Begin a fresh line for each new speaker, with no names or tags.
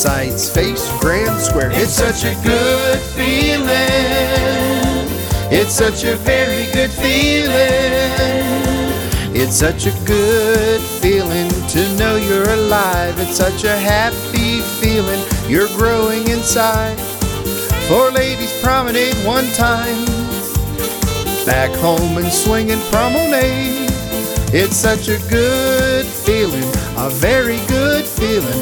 sights, face grand square. It's such a good feeling. It's such a very good feeling. It's such a good feeling to know you're alive. It's such a happy feeling you're growing inside. For ladies promenade one time, back home and swinging promenade. It's such a good feeling, a very good feeling.